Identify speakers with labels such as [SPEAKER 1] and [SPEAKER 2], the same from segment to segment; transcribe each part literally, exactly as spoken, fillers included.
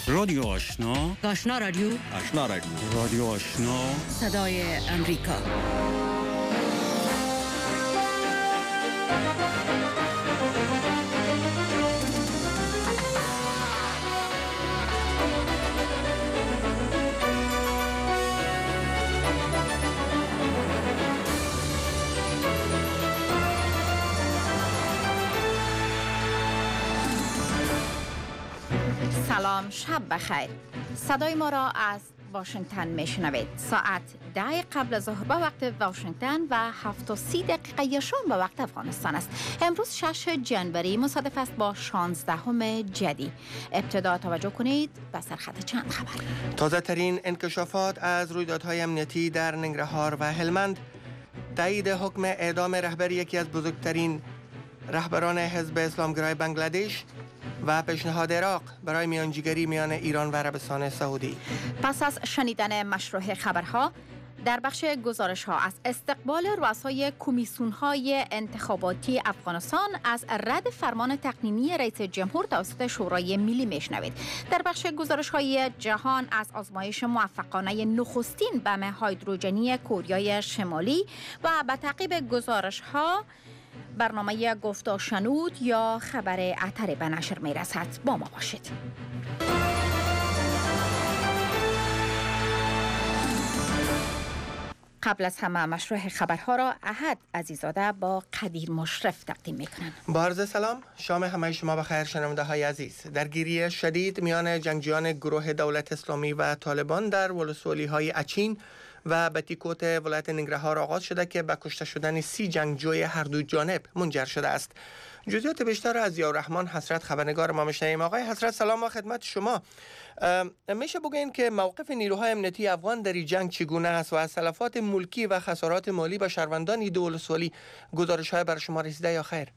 [SPEAKER 1] رادیو آشنا،
[SPEAKER 2] آشنا رادیو،
[SPEAKER 3] آشنا رادیو،
[SPEAKER 1] رادیو آشنا،
[SPEAKER 2] صدای امریکا.
[SPEAKER 4] سلام، شب بخیر. صدای ما را از واشنگتن میشنوید. ساعت ده قبل از ظهر به وقت واشنگتن و هفت و سی دقیقه شام به وقت افغانستان است. امروز شش جنوری مصادف است با شانزدهم جدی. ابتدا توجه کنید به سرخط چند خبر.
[SPEAKER 5] تازه ترین انکشافات از رویدادهای امنیتی در ننگرهار و هلمند، تایید حکم اعدام رهبر یکی از بزرگترین رهبران حزب اسلامگرای بنگلادش و پیشنهاد عراق برای میانجیگری میان ایران و عربستان سعودی.
[SPEAKER 4] پس از شنیدن مشروع خبرها، در بخش گزارش ها از استقبال رؤسای کمیسیون های انتخاباتی افغانستان از رد فرمان تقنینی رئیس جمهور توسط شورای ملی میشنوید. در بخش گزارش های جهان از آزمایش موفقانه نخستین بم هیدروژنی کوریای شمالی و به تعقیب گزارش ها برنامه گفت و شنود یا خبر اتر به نشر می رسد. با ما باشید. قبل از همه مشروع خبرها را احد عزیزاده با قدیر مشرف تقدیم می کنند.
[SPEAKER 5] با عرض سلام، شام همه شما بخیر شنونده های عزیز. درگیری شدید میان جنگجویان گروه دولت اسلامی و طالبان در ولسوالی های اچین و بتیکوت ولایت ننگرهار آغاز شده که به کشته شدن سی جنگجوی هر دو جانب منجر شده است. جزئیات بیشتر از ضیاءالرحمن حسرت خبرنگار ما میشنویم. آقای حسرت سلام و خدمت شما. میشه بگین که موقف نیروهای امنیتی افغان در این جنگ چگونه است و از تلفات ملکی و خسارات مالی به شهروندان دو ولسوالی گزارش های بر شما رسیده یا خیر؟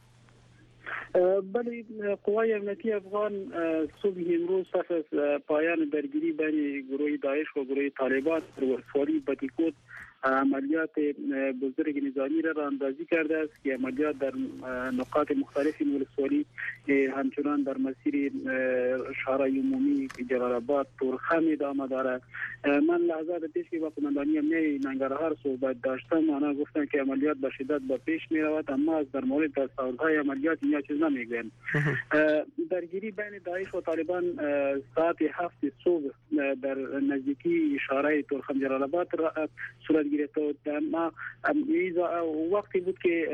[SPEAKER 6] بله، قوای امنیتی افغان صبح امروز پس از پایان درگیری بین گروه داعش و گروه طالبان در ولسوالی بتیکوت عملیات بزرگ نظامی را راندازی کرده است که عملیات در نقاط مختلف ولسوالی همچنان در مسیر شهرهای عمومی جلال آباد تورخم ادامه دارد. من لحظات پیش که با قماندانی امنیتی ننگرهار صحبت داشتم، آنها گفتند که عملیات به شدت به پیش می رود، اما از در مورد تصاویرهای عملیات اینجا چیز نمیگویند. درگیری بین داعش و طالبان ساعت هفت صبح در نزدیکی شهرهای تورخم جلال آباد صورت گرفت و ما وقتی بود که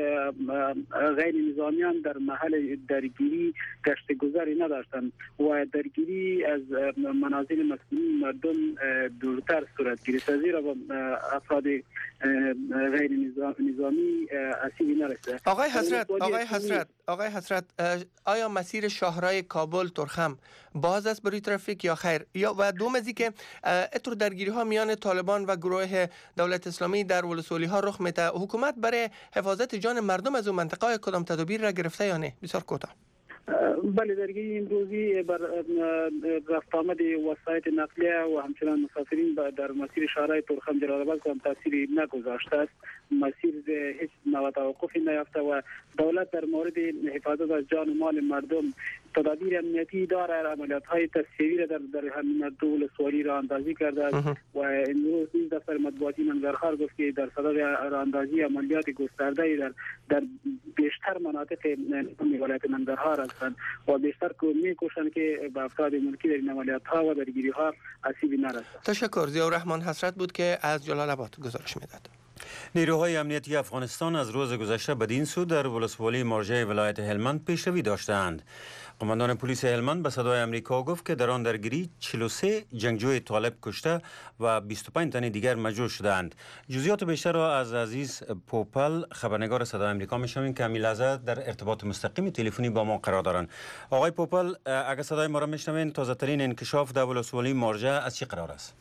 [SPEAKER 6] غیر نظامیان در محل درگیری گشت گذاری نداشتند و درگیری از منازل مسکونی مردم دورتر صورت گرفت، زیرا با افراد غیر نظامی اسیری نرسید.
[SPEAKER 5] آقای حضرت آقای حضرت آقای حضرت آیا مسیر شهرهای کابل تورخم باز است برای ترافیک یا خیر؟ یا و دوم از اینکه اتر درگیری ها میان طالبان و گروه دولت اسلامی در ولسوالی ها رخ میده، حکومت برای حفاظت جان مردم از اون منطقه کدام تدابیر را گرفته یا نه؟ بسیار کوتاه.
[SPEAKER 6] بله، درگیری امروزی بر رفت آمد وسایط نقلیه و همچنان مسافرین در مسیر شهرهای تورخم جلال آباد هم تاثیری نگذاشته است. مسیر هیچ نوع توقفی نیافته و دولت در مورد حفاظت از جان و مال مردم تدابیر امنیتی داره. عملیات های تصفیه‌ای را در در همین دو ولسوالی را اندازی کرده است و امروز نیز دفتر مطبوعاتی ننگرهار گفت که در صدد راندازی عملیات گسترده در در بیشتر مناطق ولایت ننگرهار هستند و بیشتر می‌کوشند که به افراد ملکی در این عملیات ها و درگیری ها آسیبی نرسد.
[SPEAKER 5] تشکر. ضیاءالرحمن حسرت بود که از جلال آباد گزارش میداد.
[SPEAKER 1] نیروهای امنیتی افغانستان از روز گذشته بدین سو در ولسوالی مارجه ولایت هلمند پیشروی داشتند. قماندان پلیس هلمند به صدای امریکا گفت که در آن درگیری چهل و سه جنگجوی طالب کشته و بیست و پنج تن دیگر مجروح شدند. جزئیات بیشتر را از عزیز پوپل خبرنگار صدای امریکا میشنویم که همین لحظه در ارتباط مستقیم تلفنی با ما قرار دارند. آقای پوپل، اگر صدای ما را میشنوین، تازه ترین انکشاف در ولسوالی مارجه از چه قرار است؟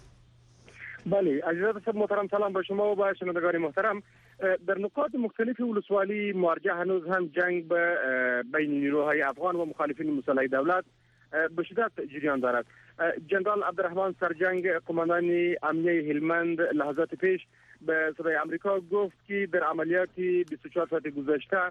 [SPEAKER 7] بله، عزیزان محترم، سلام به شما و به شنوندگان محترم. در نقاط مختلف ولسوالی مارجه هنوز هم جنگ به بین نیروهای افغان و مخالفین مسلح دولت به شدت جریان دارد. جنرال عبدالرحمن سرجنگ قماندان امنیه هلمند لحظات پیش به صدای امریکا گفت که در عملیات بیست و چهار ساعت گذشته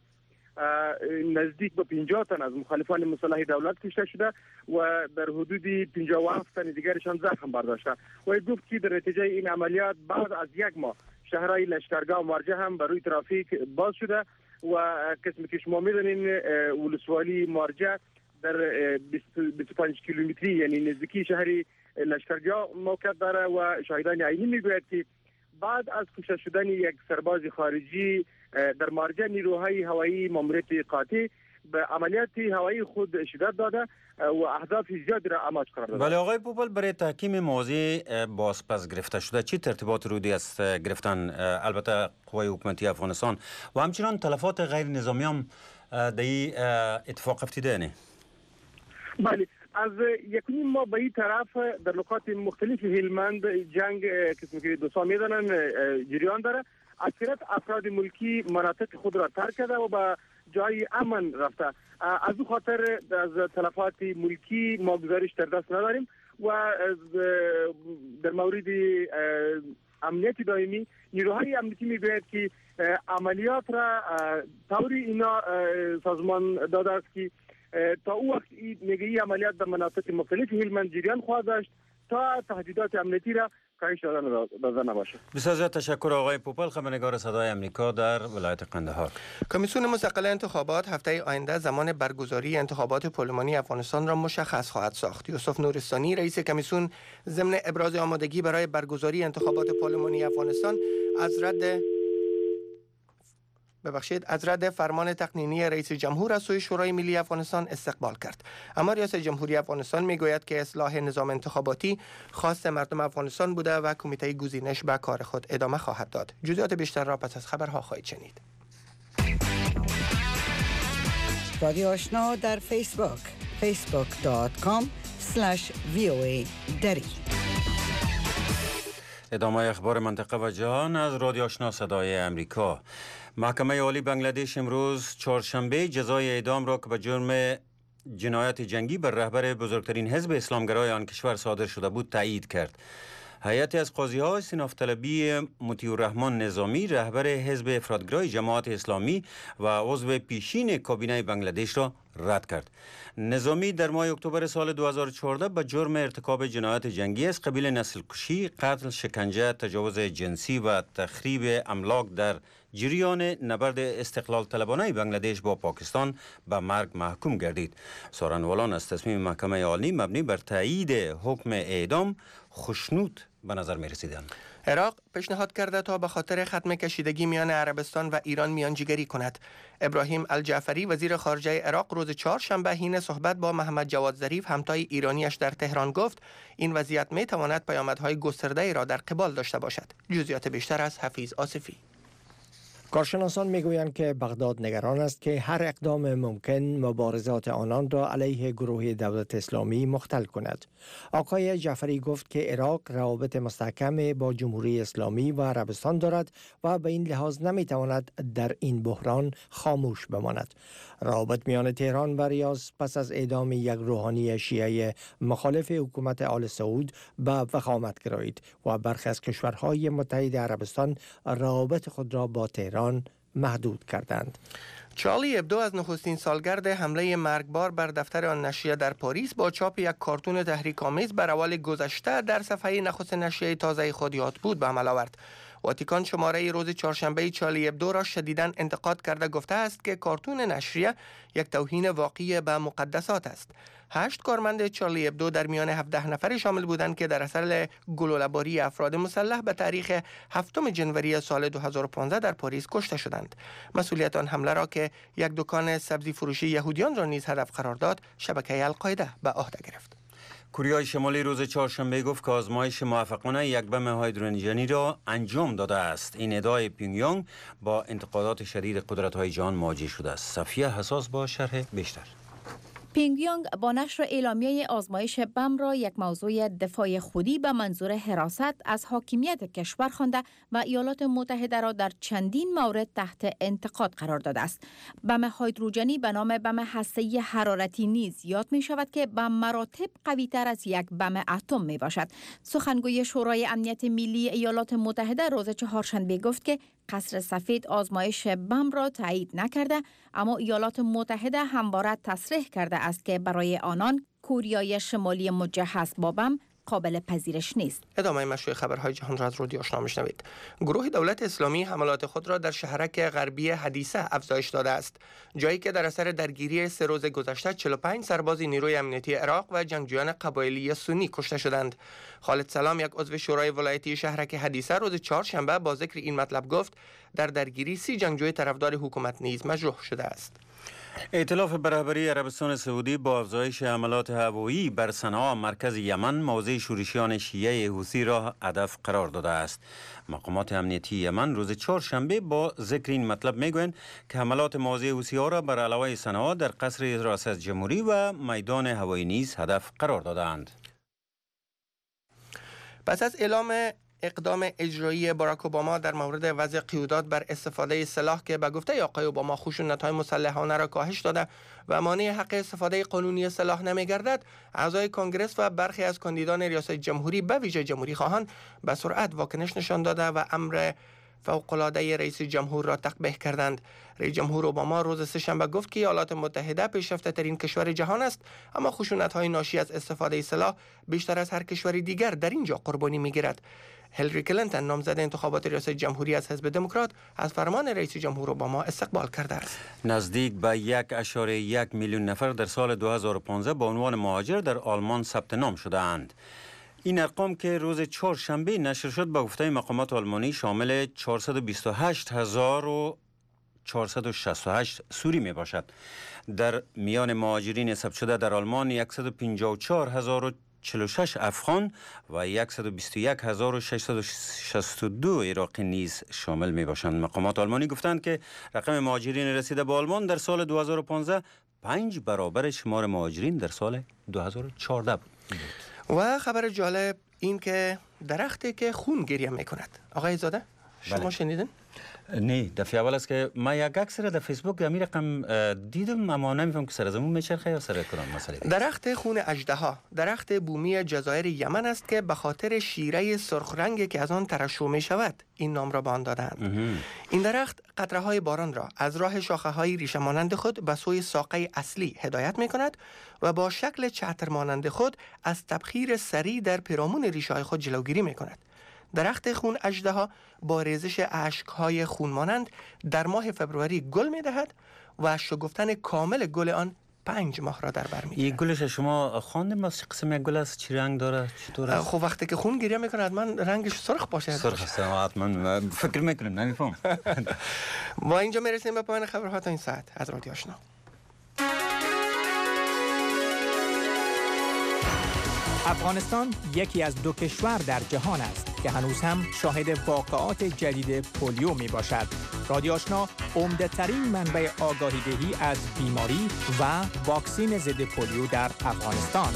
[SPEAKER 7] نزدیک به پنجاه تن از مخالفان مسلح دولت کشته شده و در حدود پنجاه و هفت تن دیگرشان زخم برداشته و گفت که در نتیجه این عملیات بعد از یک ماه شهرهای لشکرگاه و مارجه هم برای ترافیک باز شده و قسمی که شما میدونین ولسوالی مارجه در بیست و پنج کیلومتری یعنی نزدیکی شهری لشکرگاه موقع داره و شاهدان عینی میگوید که بعد از کشته شدن یک سرباز خارجی در مارجه نیروهای هوایی ماموریت قاطع به عملیات هوایی خود شدت داده و اهداف زیادی را اماج قرار داده.
[SPEAKER 1] بله آقای پوپل، برای تحکیم موضوع بازپس گرفته شده چی ترتیبات رودی است گرفتن البته قوای حکومتی افغانستان و همچنان تلفات غیر نظامی هم در این اتفاق افتیده نه؟
[SPEAKER 7] بله، از یک نیم ماه به این طرف در نقاط مختلف هلمند جنگ که دو سال میدانن جریان داره. اکثریت افراد ملکی مناطق خود را ترک کرده و به جای امن رفته. از او خاطر از تلفات ملکی ما گزارش در دست نداریم و در مورد امنیت دائمی نیروهای امنیتی میگوید که عملیات را طوری اینا سازمان داده است که تا او وقت میگه این عملیات در مناطق مختلف هلمند جریان خواهد داشت تا تهدیدات امنیتی را کاهش داده نباشه.
[SPEAKER 1] بسیار زیاد تشکر آقای پوپل، خبرنگار صدای امریکا در ولایت قندهار.
[SPEAKER 5] کمیسیون مستقل انتخابات هفته آینده زمان برگزاری انتخابات پارلمانی افغانستان را مشخص خواهد ساخت. یوسف نورستانی رئیس کمیسیون ضمن ابراز آمادگی برای برگزاری انتخابات پارلمانی افغانستان از رد ببخشید از رد فرمان تقنینی رئیس جمهور از سوی شورای ملی افغانستان استقبال کرد. اما ریاست جمهوری افغانستان میگوید که اصلاح نظام انتخاباتی خواست مردم افغانستان بوده و کمیته گزینش به کار خود ادامه خواهد داد. جزئیات بیشتر را پس از خبرها خواهید شنید.
[SPEAKER 2] رادیو آشنا در فیسبوک فیسبوک دات کام اسلش وی او ای دری.
[SPEAKER 1] ادامه اخبار منطقه و جهان از رادیو آشنا صدای امریکا. محکمه عالی بنگلادش امروز چهارشنبه جزای اعدام را که به جرم جنایت جنگی بر رهبر بزرگترین حزب اسلامگرای آن کشور صادر شده بود تایید کرد. هیئتی از قاضی‌ها استئناف طلبی مطیع الرحمن نظامی رهبر حزب افراطگرای جماعت اسلامی و عضو پیشین کابینه بنگلادش را رد کرد. نظامی در ماه اکتبر سال دو هزار و چهارده به جرم ارتکاب جنایت جنگی از قبیل نسل کشی، قتل، شکنجه، تجاوز جنسی و تخریب املاک در جریان نبرد استقلال طلبانه بنگلادش با پاکستان به مرگ محکوم گردید. سخنوران از تصمیم محکمه عالی مبنی بر تایید حکم اعدام خشنود به نظر می رسیدند.
[SPEAKER 5] عراق پیشنهاد کرده تا به خاطر ختم کشیدگی میان عربستان و ایران میانجیگری کند. ابراهیم الجعفری وزیر خارجه عراق روز چهارشنبه حین صحبت با محمد جواد ظریف همتای ایرانیش در تهران گفت این وضعیت می تواند پیامدهای گسترده را در قبال داشته باشد. جزئیات بیشتر از حفیظ آصفی.
[SPEAKER 3] کارشناسان میگویند که بغداد نگران است که هر اقدام ممکن مبارزات آنان را علیه گروه دولت اسلامی مختل کند. آقای جعفری گفت که عراق روابط مستحکم با جمهوری اسلامی و عربستان دارد و به این لحاظ نمیتواند در این بحران خاموش بماند. روابط میان تهران و ریاض پس از اعدام یک روحانی شیعه مخالف حکومت آل سعود به وخامت گرایید و برخی از کشورهای متحد عربستان روابط خود را با تهران محدود کردند.
[SPEAKER 5] چارلی ابدو از نخستین سالگرد حمله مرگبار بر دفتر آن نشریه در پاریس با چاپ یک کارتون تحریک‌آمیز بر اوال گذشته در صفحه نخست نشریه تازه خود یاد بود به عمل آورد. واتیکان شماره روز چهارشنبه چارلی ابدو را شدیداً انتقاد کرده گفته است که کارتون نشریه یک توهین واقعی به مقدسات است. هشت کارمند چارلی ابدو در میان هفده نفر شامل بودند که در اثر گلوله‌باری افراد مسلح به تاریخ هفتم جنوری سال دو هزار و پانزده در پاریس کشته شدند. مسئولیت آن حمله را که یک دکان سبزی فروشی یهودیان را نیز هدف قرار داد، شبکه القاعده به عهده گرفت.
[SPEAKER 1] کره شمالی روز چهارشنبه گفت که آزمایش موفقانه یک بم هیدروژنی را انجام داده است. این ادعای پیونگیانگ با انتقادات شدید قدرت‌های جهان مواجه شده است. صفیه حساس با شرح بیشتر.
[SPEAKER 4] پینگیانگ با نشر اعلامیه آزمایش بم را یک موضوع دفاع خودی به منظور حراست از حاکمیت کشور خوانده و ایالات متحده را در چندین مورد تحت انتقاد قرار داده است. بم هیدروژنی به نام بم هسته‌ای حرارتی نیز یاد می شود که به مراتب قوی تر از یک بم اتم می باشد. سخنگوی شورای امنیت ملی ایالات متحده روز چهارشنبه گفت که قصر سفید آزمایش بم را تایید نکرده، اما ایالات متحده همواره تصریح کرده است که برای آنان کوریای شمالی مجهز با بم قابل پذیرش نیست.
[SPEAKER 5] ادامه مشروع خبرهای جهان را از رادیو آشنا میشنوید. گروه دولت اسلامی حملات خود را در شهرک غربی حدیثه افزایش داده است، جایی که در اثر درگیری سه روز گذشته چهل و پنج سرباز نیروی امنیتی عراق و جنگجویان قبایلی سنی کشته شدند. خالد سلام، یک عضو شورای ولایتی شهرک حدیثه، روز چهارشنبه با ذکر این مطلب گفت در درگیری سی جنگجوی طرفدار حکومت نیز مجروح شده است.
[SPEAKER 1] ائتلاف برابری عربستان سعودی با افزایش حملات هوایی بر صنعا مرکز یمن موضع شورشیان شیعه حوثی را هدف قرار داده است. مقامات امنیتی یمن روز چهارشنبه با ذکر این مطلب میگویند که حملات موضع حوثی ها را بر علاوه صنعا در قصر ریاست جمهوری و میدان هوایی نیز هدف قرار دادند.
[SPEAKER 5] پس از اعلام اقدام اجرایی باراک اوباما در مورد وضع قیودات بر استفاده سلاح که به گفته آقای اوباما خشونت‌های مسلحانه را کاهش داده و مانع حق استفاده قانونی سلاح نمی‌گردد، اعضای کنگرس و برخی از کاندیدان ریاست جمهوری به ویژه جمهوری خواهان به سرعت واکنش نشان داده و امر فوق‌العاده رئیس جمهور را تقبیح کردند. رئیس جمهور اوباما روز سه‌شنبه گفت که ایالات متحده پیشرفته ترین کشور جهان است، اما خشونت‌های ناشی از استفاده سلاح بیشتر از هر کشور دیگر در اینجا قربانی می‌گیرد. هیلاری کلینتون، نامزد انتخابات ریاست جمهوری از حزب دموکرات، از فرمان رئیس جمهور اوباما استقبال کرده است.
[SPEAKER 1] نزدیک به یک اشاره یک میلیون نفر در سال دو هزار و پانزده با عنوان مهاجر در آلمان ثبت نام شده‌اند. این ارقام که روز چهارشنبه نشر شد به گفته مقامات آلمانی شامل چهارصد و بیست و هشت هزار و چهارصد و شصت و هشت سوری می باشد. در میان مهاجرین ثبت شده در آلمان صد و پنجاه و چهار هزار و چهل و شش افغان و صد و بیست و یک هزار و ششصد و شصت و دو عراقی نیز شامل می باشند. مقامات آلمانی گفتند که رقم مهاجرین رسیده به آلمان در سال دو هزار و پانزده پنج برابر شمار مهاجرین در سال دو هزار و چهارده بود.
[SPEAKER 5] و خبر جالب این که درختی که خون گریه میکند. آقای زاده شما بله. شنیدن؟
[SPEAKER 1] نه، دفعه اول است که ما یک عکس را در فیسبوک همین رقم دیدم، اما نمیفهم که سر زمین میچرخه یا سر کدام مسئله.
[SPEAKER 5] درخت خون اژدها، درخت بومی جزایر یمن است که به خاطر شیره سرخ رنگی که از آن ترشح می شود این نام را به آن دادند. این درخت قطره های باران را از راه شاخه های ریشه مانند خود به سوی ساقه اصلی هدایت می کند و با شکل چتر مانند خود از تبخیر سریع در پیرامون ریشه های خود جلوگیری می کند. درخت خون اژدها با ریزش اشک‌های خون مانند در ماه فبروری گل می‌دهد و شکفتن کامل گل آن پنج ماه را در بر می‌گیرد.
[SPEAKER 1] این گلش شما خواندید از قسم یک گل است چی رنگ داره چطور است؟
[SPEAKER 5] خب وقتی که خون گریه می‌کنه حتما رنگش سرخ باشه.
[SPEAKER 1] سرخ است حتما، فکر می‌کنم نمی‌فهم.
[SPEAKER 5] ما اینجا می‌رسیم به پایان خبرها تا این ساعت از رادیو آشنا.
[SPEAKER 8] افغانستان یکی از دو کشور در جهان است که هنوز هم شاهد واقعات جدید پولیو می باشد. رادیو آشنا عمده ترین منبع آگاهی دهی از بیماری و واکسین ضد پولیو در افغانستان.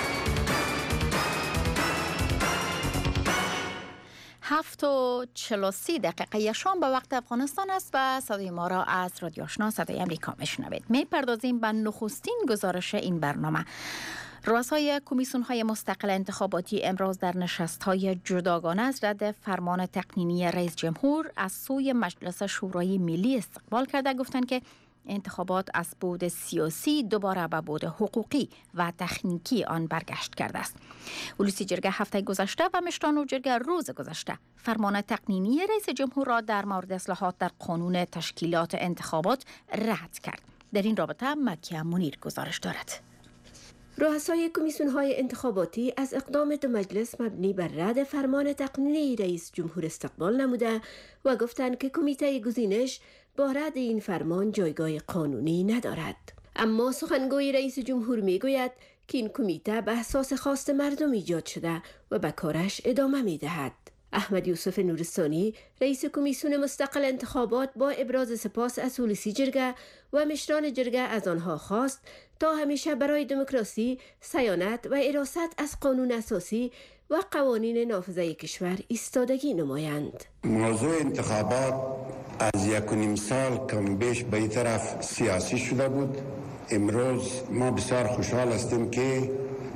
[SPEAKER 4] هفت و چهل و سه دقیقه شام به وقت افغانستان است و صدای ما را از رادیو آشنا صدای امریکا میشنوید. می پردازیم به نخستین گزارش این برنامه. رؤسای کمیسیون‌های مستقل انتخاباتی امروز در نشست‌های جداگانه از رد فرمان تقنینی رئیس جمهور از سوی مجلس شورای ملی استقبال کرده گفتند که انتخابات از بعد سیاسی دوباره به بعد حقوقی و تکنیکی آن برگشت کرده است. ولوسی جرگه هفته گذشته و مشران و جرگه روز گذشته فرمان تقنینی رئیس جمهور را در مورد اصلاحات در قانون تشکیلات انتخابات رد کرد. در این رابطه مکیه منیر گزارش دارد.
[SPEAKER 9] رؤسای کمیسیون‌های انتخاباتی از اقدام دو مجلس مبنی بر رد فرمان تقنینی رئیس جمهور استقبال نموده و گفتند که کمیته گزینش با رد این فرمان جایگاه قانونی ندارد. اما سخنگوی رئیس جمهور میگوید که این کمیته به اساس خواست مردم ایجاد شده و به کارش ادامه میدهد. احمد یوسف نورستانی رئیس کمیسیون مستقل انتخابات با ابراز سپاس از ثلثی جرگه و مشران جرگه از آنها خواست تا همیشه برای دموکراسی، صیانت و حراست از قانون اساسی و قوانین نافذه کشور ایستادگی نمایند.
[SPEAKER 10] موضوع انتخابات از یک و نیم سال کم بیش به این طرف سیاسی شده بود. امروز ما بسیار خوشحال هستیم که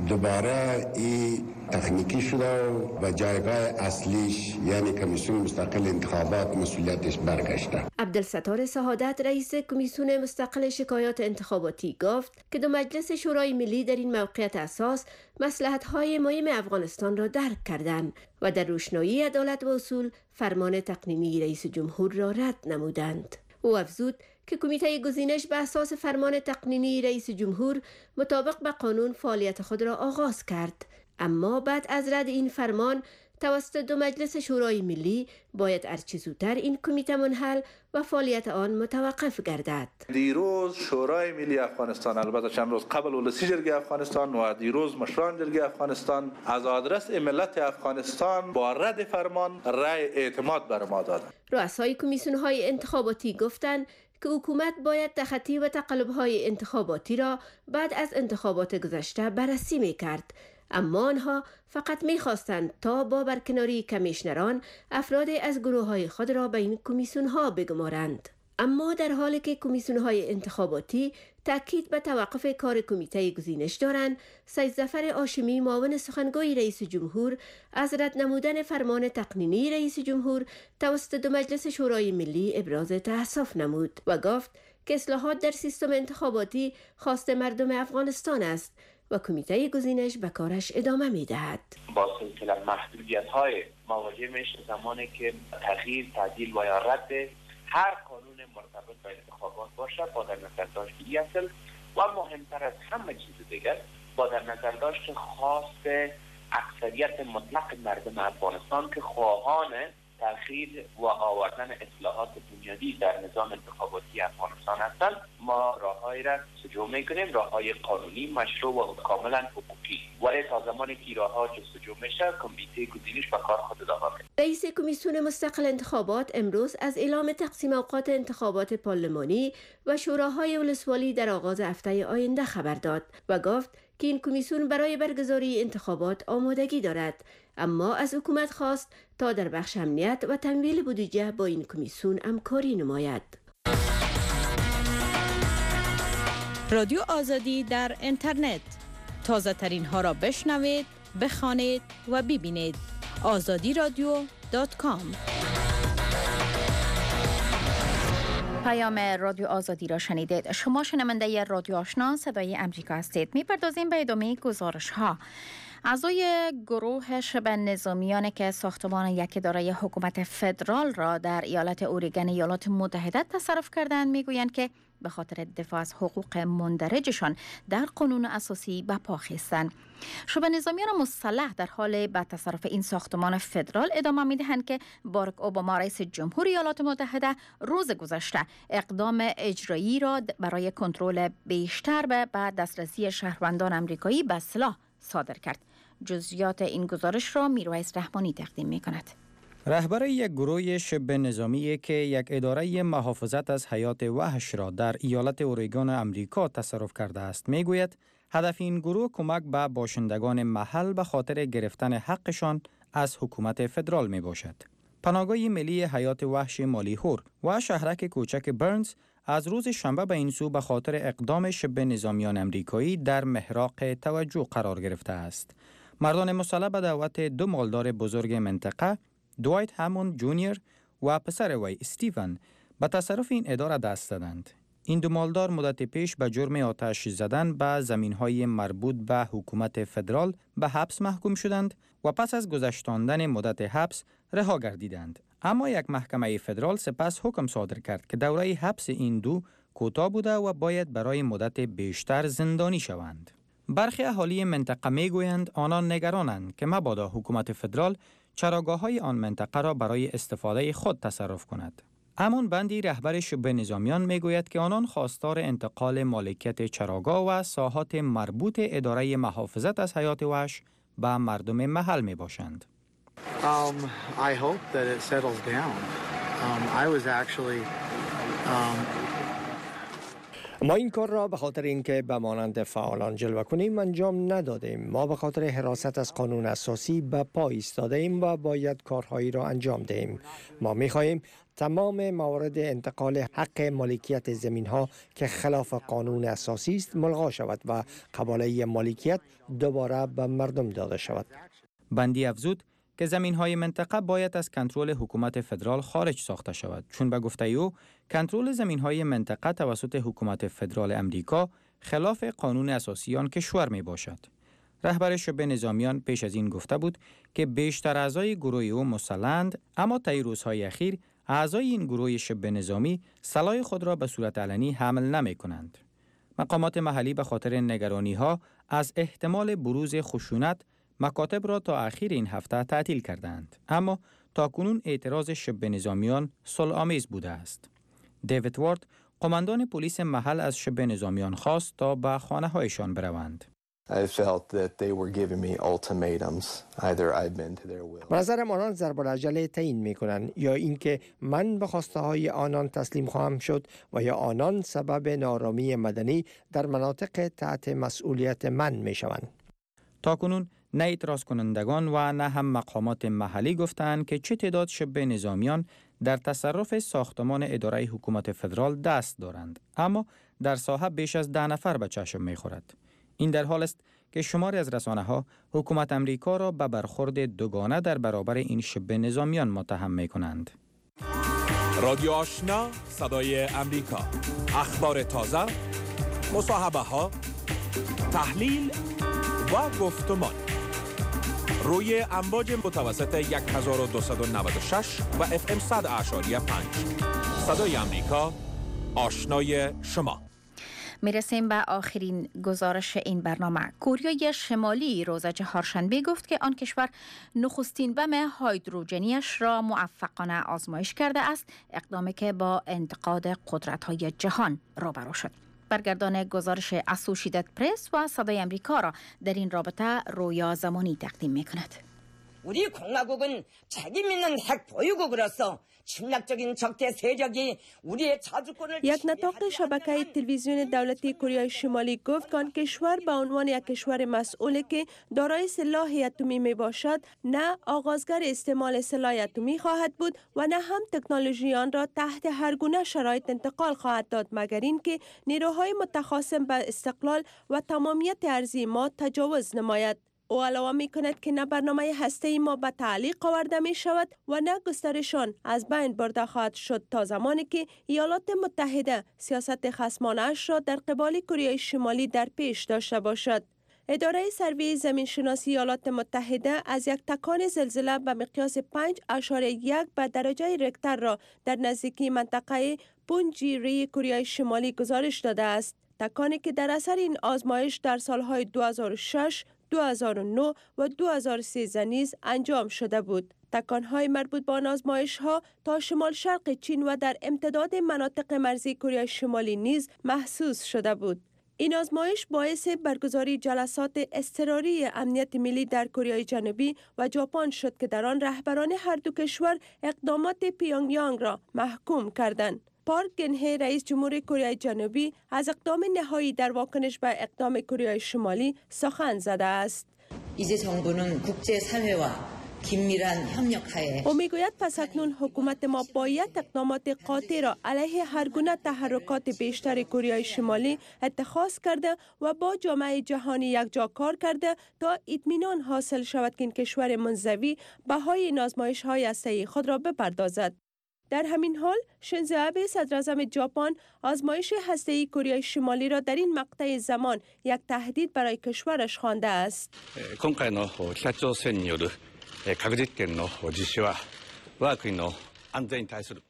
[SPEAKER 10] دوباره این تکنیکی شده و جایگاه اصلیش یعنی کمیسیون مستقل انتخابات مسئولیتش برگشته.
[SPEAKER 9] عبدالستار سعادت رئیس کمیسیون مستقل شکایات انتخاباتی گفت که دو مجلس شورای ملی در این موقعیت اساس مصلحت‌های مهم افغانستان را درک کردند و در روشنایی عدالت و اصول فرمان تقنینی رئیس جمهور را رد نمودند. او افزود که کمیته گزینش به اساس فرمان تقنینی رئیس جمهور مطابق به قانون فعالیت خود را آغاز کرد، اما بعد از رد این فرمان توسط دو مجلس شورای ملی باید هرچه زودتر این کمیته منحل و فعالیت آن متوقف گردد.
[SPEAKER 11] دیروز شورای ملی افغانستان، البته چند روز قبل ولسی جرگه افغانستان و دیروز مشران جرگه افغانستان از آدرس ملت افغانستان با رد فرمان رأی اعتماد بر ما دادند.
[SPEAKER 9] رؤسای کمیسیون‌های انتخاباتی گفتند که حکومت باید تخطی و تقلب‌های انتخاباتی را بعد از انتخابات گذشته بررسی می‌کرد، اما آنها فقط می‌خواستند تا با برکناری کمیشنران افراد از گروه‌های خود را به این کمیسیون‌ها بگمارند. اما در حالی که کمیسیون‌های انتخاباتی تاکید به توقف کار کمیته گزینش دارند، سید ظفر هاشمی معاون سخنگوی رئیس جمهور از رد نمودن فرمان تقنینی رئیس جمهور توسط دو مجلس شورای ملی ابراز تأسف نمود و گفت که اصلاحات در سیستم انتخاباتی خواست مردم افغانستان است و کمیته گزینش به کارش ادامه می‌دهد.
[SPEAKER 12] با سلسله محدودیت‌های مواجه میشه زمانی که تغییر، تعدیل و یا رد هر قانون مرتبط با انتخابات باشه با در نظر داشت اصل و مهمتر از همه چیز دیگر با در نظر داشت خواست اکثریت مطلق مردم افغانستان که خواهان تغییر و آوردن اصلاحات بنیادی در نظام انتخاباتی افغانستان هستند. ما راههایی را جستجو میکنیم، راههای قانونی، مشروع و کاملا حقوقی، ولی تا زمانی که راهها جستجو میشه کمیته گزینش به کار خود ادامه میده.
[SPEAKER 9] رئیس کمیسیون مستقل انتخابات امروز از اعلام تقسیم اوقات انتخابات پارلمانی و شوراهای ولسوالی در آغاز هفته آینده خبر داد و گفت که این کمیسیون برای برگزاری انتخابات آمادگی دارد، اما از حکومت خواست تا در بخش امنیت و تمویل بودجه با این کمیسیون همکاری نماید.
[SPEAKER 13] رادیو آزادی در اینترنت، تازه ترین ها را بشنوید، بخوانید و ببینید. آزادی رادیو دات کام.
[SPEAKER 4] پیام رادیو آزادی را شنیدید. شما شنونده رادیو آشنا صدای امریکا هستید. می‌پردازیم به ادامه گزارش ها. اعضای گروه شبه نظامیان که ساختمان یک اداره حکومت فدرال را در ایالت اوریگن ایالات متحده تصرف کردند میگویند که به خاطر دفاع از حقوق مندرجشان در قانون اساسی به پا خیستند. شبه نظامیان مسلح در حال به تصرف این ساختمان فدرال ادامه می‌دهند که باراک اوباما رئیس جمهور ایالات متحده روز گذشته اقدام اجرایی را برای کنترل بیشتر به دسترسی شهروندان آمریکایی به سلاح صادر کرد. جزئیات این گزارش را میرویس رحمانی تقدیم می‌کند.
[SPEAKER 14] رهبر یک گروه شبه نظامی که یک اداره محافظت از حیات وحش را در ایالت اوریگون امریکا تصرف کرده است میگوید هدف این گروه کمک به باشندگان محل به خاطر گرفتن حقشان از حکومت فدرال می باشد. پناهگاه ملی حیات وحش مالیهور و شهرک کوچک برنز از روز شنبه به این سو به خاطر اقدام شبه نظامیان امریکایی در محراق توجه قرار گرفته است. مردان مسلح به دعوت دو مالدار بزرگ منطقه، دوایت همون جونیور و پسر وی استیون، به تصرف این اداره دست دادند. این دو مالدار مدت پیش به جرم آتش زدن به زمین‌های مربوط به حکومت فدرال به حبس محکوم شدند و پس از گذشتاندن مدت حبس رها گردیدند. اما یک محکمه فدرال سپس حکم صادر کرد که دوره حبس این دو کوتاه بوده و باید برای مدت بیشتر زندانی شوند. برخی اهالی منطقه میگویند آنان نگرانند که مبادا حکومت فدرال چراگاه‌های آن منطقه را برای استفاده خود تصرف کند. امان بندی رهبر شبه نظامیان میگوید که آنان خواستار انتقال مالکیت چراگاه و ساحات مربوط اداره محافظت از حیات وحش به مردم محل می باشند.
[SPEAKER 15] Um, I hope that it settles down. Um, I was actually um,
[SPEAKER 3] ما این کار را به خاطر اینکه به مانند فعالان جلوه کنیم انجام ندادیم. ما به خاطر حراست از قانون اساسی به پا ایستاده ایم و باید کارهایی را انجام دهیم. ما می‌خواهیم تمام موارد انتقال حق مالکیت زمین‌ها که خلاف قانون اساسی است ملغا شود و قباله مالکیت دوباره به مردم داده شود.
[SPEAKER 14] بندی افزود که زمین‌های منطقه باید از کنترل حکومت فدرال خارج ساخته شود، چون به گفته او کنترل زمین‌های منطقه توسط حکومت فدرال امریکا خلاف قانون اساسی آن کشور می باشد. رهبر شبه نظامیان پیش از این گفته بود که بیشتر اعضای گروه او مسلحند، اما طی روزهای اخیر اعضای این گروه شبه نظامی سلاح خود را به صورت علنی حمل نمی کنند. مقامات محلی به خاطر نگرانی‌ها از احتمال بروز خشونت مکاتب را تا اخیر این هفته تعطیل کردند، اما تاکنون اعتراض شبه نظامیان صلح‌آمیز بوده است. دیوید وارد، قماندان پلیس محل از شبه نظامیان خواست تا به خانه‌هایشان بروند.
[SPEAKER 3] به نظرم آنان ضرب العجله تعیین می‌کنند، یا اینکه من به خواسته های آنان تسلیم خواهم شد و یا آنان سبب نارامی مدنی در مناطق تحت مسئولیت من می‌شوند.
[SPEAKER 14] تاکنون نه اعتراض کنندگان و نه هم مقامات محلی گفتند که چه تعداد شبه نظامیان در تصرف ساختمان اداره حکومت فدرال دست دارند، اما در ساحه بیش از ده نفر به چشم می‌خورد. این در حال است که شماری از رسانه‌ها حکومت امریکا را به برخورد دوگانه در برابر این شبه نظامیان متهم می‌کنند.
[SPEAKER 16] رادیو آشنا، صدای امریکا، اخبار تازه، مصاحبه‌ها، تحلیل و گفتمان روی امواج متوسط هزار و دویست و نود و شش و اف ام صد اعشاری پنج. صدای امریکا، آشنای شما.
[SPEAKER 4] میرسیم به آخرین گزارش این برنامه. کوریای شمالی روز چهارشنبه گفت که آن کشور نخستین بم هایدروژنیش را موفقانه آزمایش کرده است، اقدامی که با انتقاد قدرت‌های جهان روبرو شد. برگردان گزارش اسوشییتد پرس و صدای امریکا را در این رابطه رویا زمانی تقدیم می‌کند.
[SPEAKER 17] 우리 공화국은 책임 있는 핵 보유국으로서 침략적인 적대 세력이 우리의 자주권을
[SPEAKER 18] یک نطاق شبکه تلویزیون دولتی کره شمالی گفت که آن کشور به عنوان یک کشور مسئولی که دارای سلاح اتمی می باشد نه آغازگر استعمال سلاح اتمی خواهد بود و نه هم تکنولوژی آن را تحت هر گونه شرایط انتقال خواهد داد، مگر اینکه نیروهای متخاصم به استقلال و تمامیت ارضی ما تجاوز نماید. او علاوه می کند که نه برنامه هسته‌ای ما به تعلیق آورده می شود و نه گسترشان از بین برده خواهد شد تا زمانی که ایالات متحده سیاست خصمانه اش را در قبال کره شمالی در پیش داشته باشد. اداره سروی زمینشناسی ایالات متحده از یک تکان زلزله به مقیاس پنج اشاره یک به درجه ریکتر را در نزدیکی منطقه پونجیری کره شمالی گزارش داده است. تکانی که در اثر این آزمایش در سالهای دو هزار و شش، دو هزار و نه و دو هزار و سیزده نیز انجام شده بود. تکانهای مربوط به آن آزمایش‌ها تا شمال شرق چین و در امتداد مناطق مرزی کره شمالی نیز محسوس شده بود. این آزمایش باعث برگزاری جلسات اضطراری امنیت ملی در کره جنوبی و ژاپن شد که در آن رهبران هر دو کشور اقدامات پیونگیانگ را محکوم کردند. پارک گنهه رئیس جمهور کره جنوبی از اقدام نهایی در واکنش به اقدام کره شمالی سخن زده است.
[SPEAKER 17] 이제 정부는 국제사회와 긴밀한 협력하에
[SPEAKER 18] او میگوید پس اکنون حکومت ما باید اقدامات قاطع را علیه هر گونه تحرکات بیشتر کره شمالی اتخاذ کرده و با جامعه جهانی یکجا کار کرده تا اطمینان حاصل شود که این کشور منزوی بهای این آزمایش‌های هسته‌ای خود را بپردازد. در همین حال شینزو آبه صدراعظم ژاپن آزمایش هسته‌ای کره شمالی را در این مقطع زمان یک تهدید برای کشورش خوانده است.
[SPEAKER 19] 今回の北朝鮮による核実験の実施は我が国の安全に対する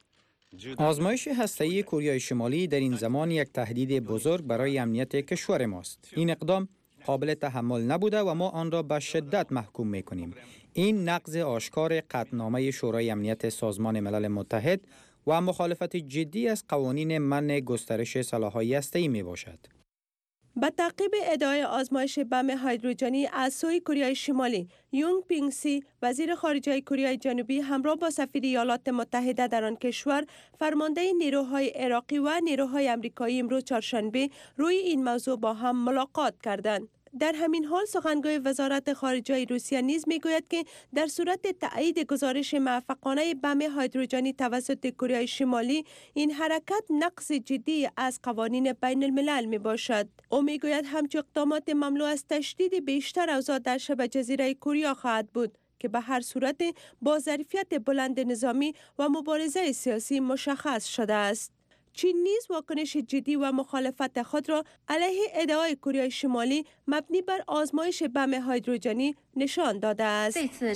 [SPEAKER 14] آزمایش هسته‌ای کره شمالی در این زمان یک تهدید بزرگ برای امنیت کشور ماست. این اقدام قابل تحمل نبوده و ما آن را به شدت محکوم می‌کنیم. این نقض آشکار قطعنامه شورای امنیت سازمان ملل متحد و مخالفت جدی از قوانین منع گسترش سلاح‌های هسته‌ای میباشد.
[SPEAKER 18] به تعقیب ادعای آزمایش بم هیدروژنی از سوی کره شمالی، یونگ پینگ سی وزیر خارجه کره جنوبی همراه با سفیر ایالات متحده در آن کشور، فرمانده نیروهای عراقی و نیروهای آمریکایی امروز چهارشنبه روی این موضوع با هم ملاقات کردند. در همین حال سخنگوی وزارت خارجه روسیه نیز میگوید که در صورت تایید گزارش موفقانه بم هیدروژنی توسط کره شمالی، این حرکت نقض جدی از قوانین بین الملل می باشد. او میگوید همچون اقدامات مملو از تشدید بیشتر اوضاع در شبه جزیره کره خواهد بود که به هر صورت با ظرفیت بلند نظامی و مبارزه سیاسی مشخص شده است. چین نیز واکنش جدی و مخالفت خود را علیه ادعای کره شمالی مبنی بر آزمایش بم هیدروژنی نشان داده است.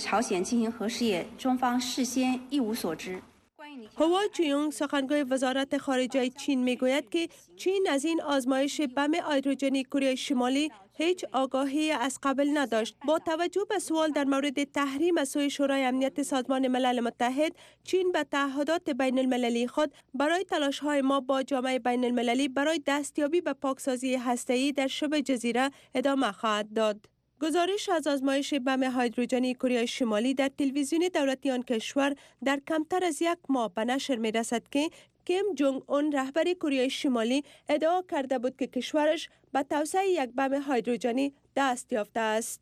[SPEAKER 18] هوا جیونگ سخنگوی وزارت خارجه چین میگوید که چین از این آزمایش بم هیدروژنی کره شمالی هیچ آگاهی از قبل نداشت. با توجه به سوال در مورد تحریم از سوی شورای امنیت سازمان ملل متحد، چین به تعهدات بین المللی خود برای تلاش‌های ما با جامعه بین المللی برای دستیابی به پاکسازی هسته‌ای در شبه جزیره ادامه خواهد داد. گزارش از آزمایش بم هیدروژنی کره شمالی در تلویزیون دولتی آن کشور در کمتر از یک ماه به نشر می رسد که کیم جونگ اون رهبر کره شمالی ادعا کرده بود که کشورش به توسعه یک بم هیدروژنی دست یافته است.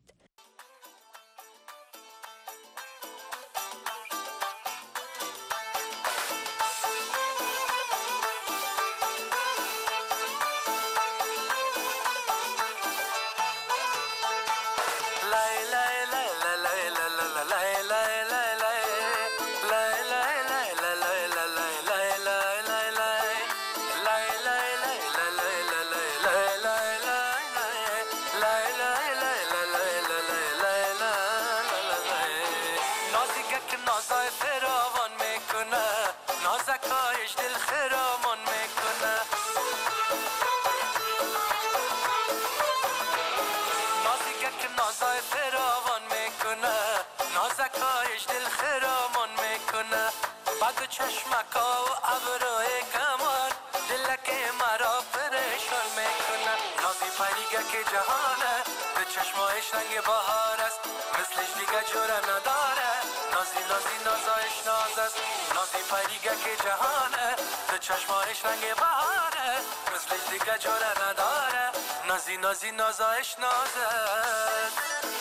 [SPEAKER 20] نازی نازی نازایش نازه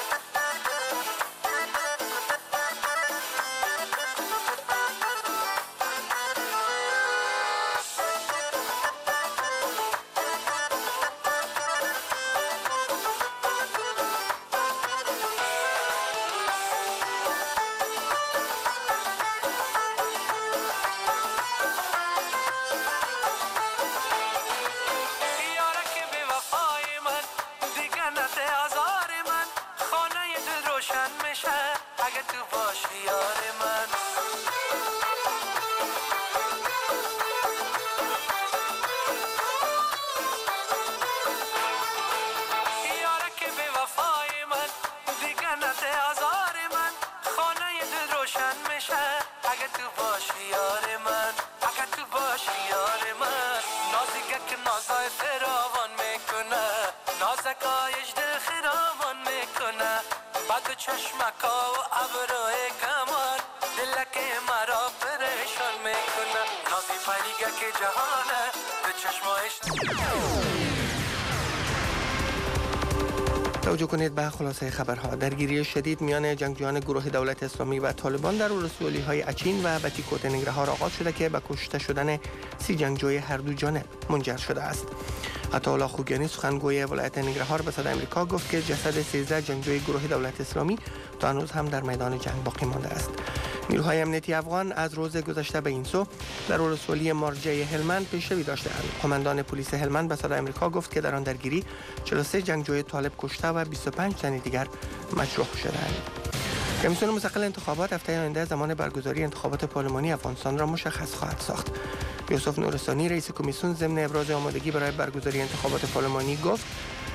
[SPEAKER 5] توجه کنید به خلاصه خبرها. درگیری شدید میان جنگجویان گروه دولت اسلامی و طالبان در ولسوالی‌های اچین و بتیکوت ننگرهار آغاز شده که به کشته شدن سی جنگجوی هر دو جانب منجر شده است. عطاالله خوگیانی سخنگوی ولایت ننگرهار به صدای آمریکا گفت که جسد سیزده جنگجوی گروه دولت اسلامی تا هنوز هم در میدان جنگ باقی مانده است. نیروهای امنیتی افغان از روز گذشته به این سو در ولسوالی مارجه هلمند پیشروی داشته‌اند. قماندان پلیس هلمند به صدای آمریکا گفت که در آن درگیری چهل و سه جنگجوی طالب کشته و بیست و پنج تن دیگر مجروح شده‌اند. کمیسیون مستقل انتخابات هفته آینده زمان برگزاری انتخابات پارلمانی افغانستان را مشخص خواهد ساخت. یوسف نورستانی رئیس کمیسیون ضمن ابراز آمادگی برای برگزاری انتخابات پارلمانی گفت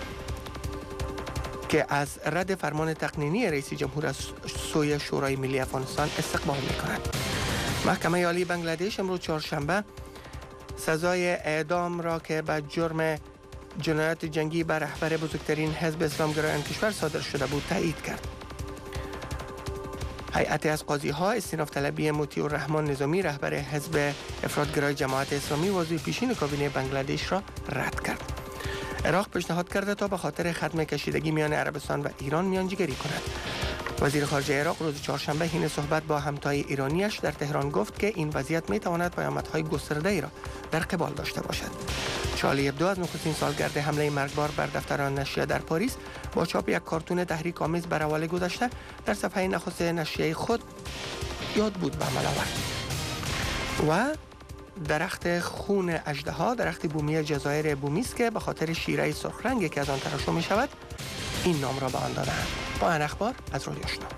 [SPEAKER 5] که از رد فرمان تقنینی رئیس جمهور از سوی شورای ملی افغانستان استقبال می‌کند. محکمه عالی بنگلادش امروز چهارشنبه سزای اعدام را که به جرم جنایات جنگی بر رهبر بزرگترین حزب اسلامگرایان کشور صادر شده بود تایید کرد. هیئت از قاضی ها استیناف طلبی مطیع الرحمن نظامی رهبر حزب افراطگرای جماعت اسلامی و وزیر پیشین کابینه بنگلادش را رد کرد. عراق پیشنهاد کرده تا به خاطر ختم کشیدگی میان عربستان و ایران میانجیگری کند. وزیر خارجه عراق روز چهارشنبه حین صحبت با همتای ایرانیش در تهران گفت که این وضعیت میتواند پیامدهای گسترده‌ای را در قبال داشته باشد. شارلی ابدو از نخستین سالگرد حمله مرگبار بر دفتر نشریه در پاریس با چاپ یک کارتون تحریک آمیز بر حواله گذشته در صفحه نخست نشریه خود یاد بود به عمل آورد. و درخت خون اژدها، درخت بومی جزایر بومی است که به خاطر شیره سرخ رنگی که از آن ترشح می شود این نام را به آن داده‌اند. با این اخبار از رادیو آشنا.